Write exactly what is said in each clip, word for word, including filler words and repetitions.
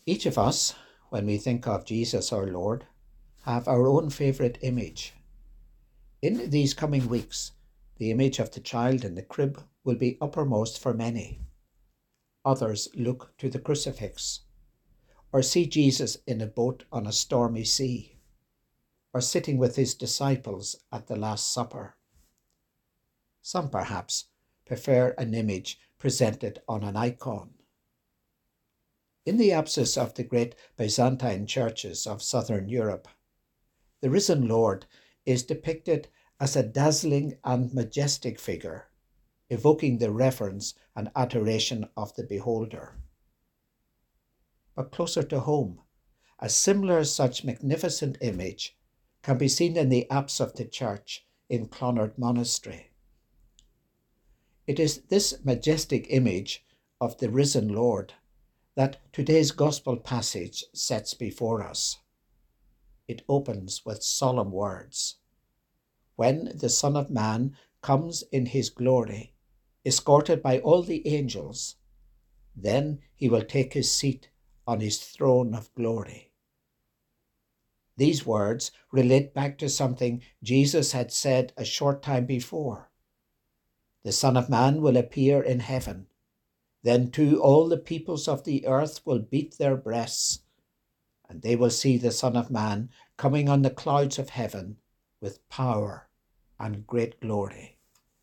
Each of us, when we think of Jesus our Lord, have our own favourite image. In these coming weeks, the image of the child in the crib will be uppermost for many. Others look to the crucifix, or see Jesus in a boat on a stormy sea, or sitting with his disciples at the Last Supper. Some perhaps prefer an image presented on an icon. In the absence of the great Byzantine churches of southern Europe, the risen Lord is depicted as a dazzling and majestic figure, evoking the reverence and adoration of the beholder. But closer to home, a similar such magnificent image can be seen in the apse of the church in Clonard Monastery. It is this majestic image of the risen Lord that today's Gospel passage sets before us. It opens with solemn words. When the Son of Man comes in his glory, escorted by all the angels, then he will take his seat on his throne of glory. These words relate back to something Jesus had said a short time before. The Son of Man will appear in heaven. Then too all the peoples of the earth will beat their breasts, and they will see the Son of Man coming on the clouds of heaven with power and great glory.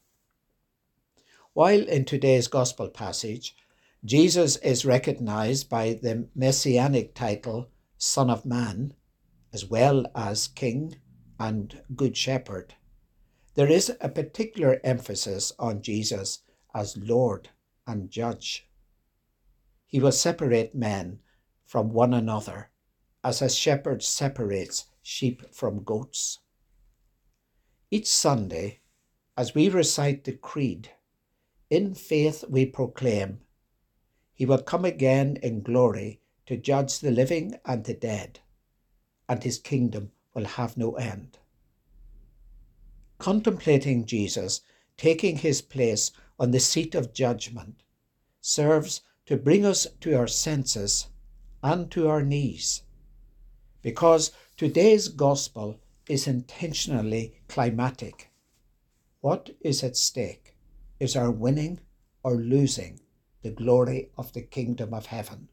While in today's Gospel passage, Jesus is recognized by the messianic title Son of Man, as well as King and Good Shepherd, there is a particular emphasis on Jesus as Lord and Judge. He will separate men from one another, as a shepherd separates sheep from goats. Each Sunday, as we recite the Creed, in faith we proclaim, He will come again in glory to judge the living and the dead, and his kingdom will have no end. Contemplating Jesus taking his place on the seat of judgment serves to bring us to our senses and to our knees, because today's gospel is intentionally climatic. What is at stake is our winning or losing the glory of the kingdom of heaven.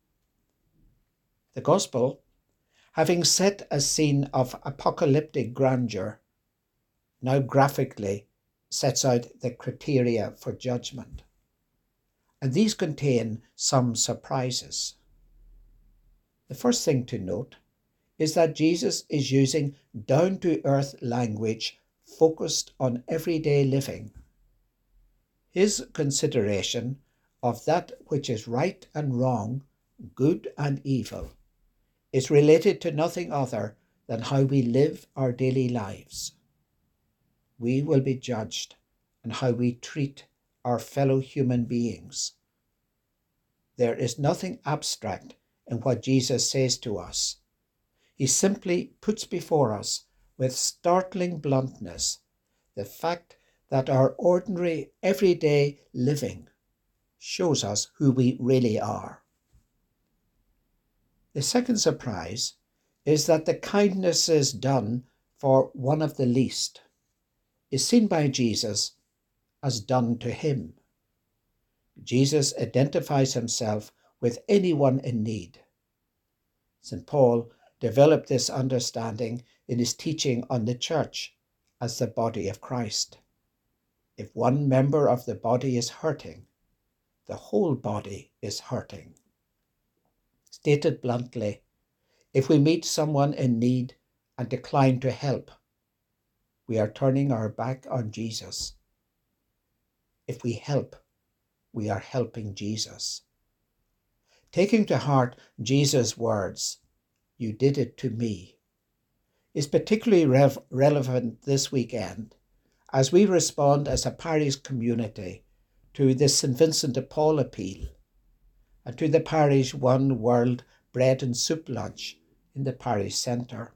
The gospel, having set a scene of apocalyptic grandeur, now graphically sets out the criteria for judgment. And these contain some surprises. The first thing to note is that Jesus is using down-to-earth language focused on everyday living. His consideration of that which is right and wrong, good and evil, is related to nothing other than how we live our daily lives. We will be judged on how we treat our fellow human beings. There is nothing abstract in what Jesus says to us. He simply puts before us with startling bluntness the fact that our ordinary, everyday living shows us who we really are. The second surprise is that the kindnesses done for one of the least is seen by Jesus as done to him. Jesus identifies himself with anyone in need. Saint Paul developed this understanding in his teaching on the church as the body of Christ. If one member of the body is hurting, the whole body is hurting. Stated bluntly, if we meet someone in need and decline to help, we are turning our back on Jesus. If we help, we are helping Jesus. Taking to heart Jesus' words, "You did it to me," is particularly rev- relevant this weekend as we respond as a parish community to the Saint Vincent de Paul appeal and to the parish One World Bread and Soup lunch in the parish centre.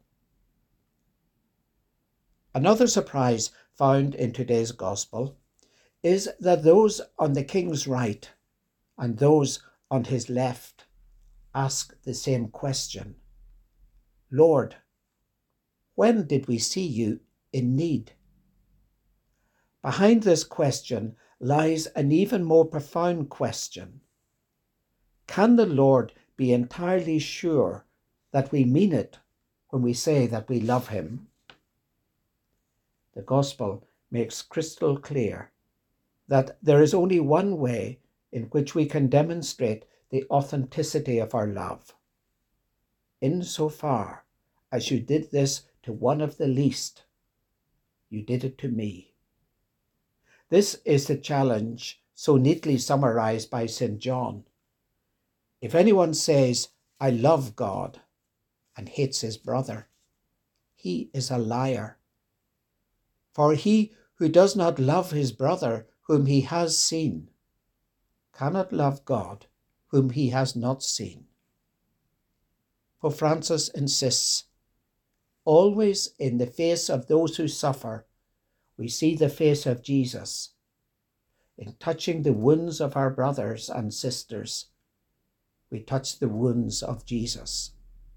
Another surprise found in today's gospel is that those on the king's right and those on his left ask the same question. Lord, when did we see you in need? Behind this question lies an even more profound question. Can the Lord be entirely sure that we mean it when we say that we love him? The Gospel makes crystal clear that there is only one way in which we can demonstrate the authenticity of our love. Insofar as you did this to one of the least, you did it to me. This is the challenge so neatly summarized by Saint John. If anyone says, I love God, and hates his brother, he is a liar. For he who does not love his brother whom he has seen cannot love God whom he has not seen. Pope Francis insists, always in the face of those who suffer, we see the face of Jesus. In touching the wounds of our brothers and sisters, we touch the wounds of Jesus.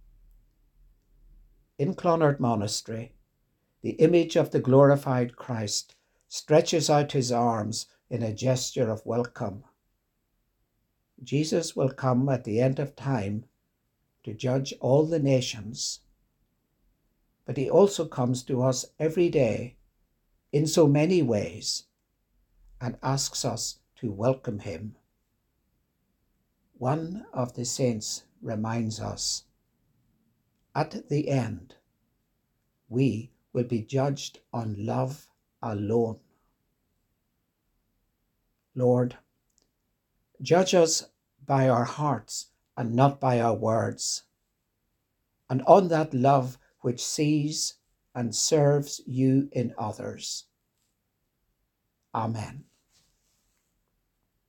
In Clonard Monastery, the image of the glorified Christ stretches out his arms in a gesture of welcome. Jesus will come at the end of time to judge all the nations, but he also comes to us every day in so many ways and asks us to welcome him. One of the saints reminds us, at the end, we will be judged on love alone. Lord, judge us by our hearts and not by our words, and on that love which sees and serves you in others. Amen.